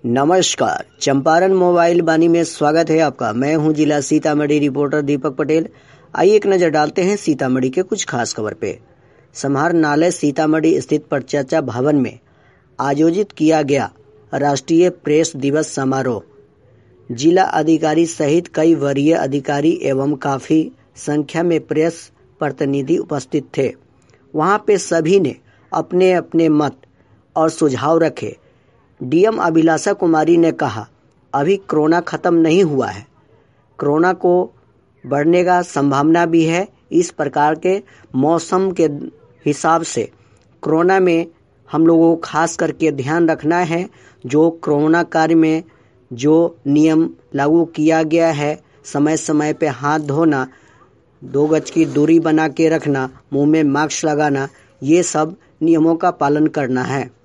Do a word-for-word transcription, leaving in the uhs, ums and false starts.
नमस्कार, चंपारण मोबाइल वाणी में स्वागत है आपका। मैं हूं जिला सीतामढ़ी रिपोर्टर दीपक पटेल। आइए एक नजर डालते हैं सीतामढ़ी के कुछ खास खबर पे। समाहरणालय सीतामढ़ी स्थित परिचर्चा भवन में आयोजित किया गया राष्ट्रीय प्रेस दिवस समारोह। जिला अधिकारी सहित कई वरीय अधिकारी एवं काफी संख्या में प्रेस प्रतिनिधि उपस्थित थे। वहां पे सभी ने अपने अपने मत और सुझाव रखे। डीएम अभिलाषा कुमारी ने कहा, अभी कोरोना खत्म नहीं हुआ है, कोरोना को बढ़ने का संभावना भी है। इस प्रकार के मौसम के हिसाब से कोरोना में हम लोगों को खास करके ध्यान रखना है। जो कोरोना कार्य में जो नियम लागू किया गया है, समय समय पे हाथ धोना, दो गज की दूरी बना के रखना, मुंह में मास्क लगाना, ये सब नियमों का पालन करना है।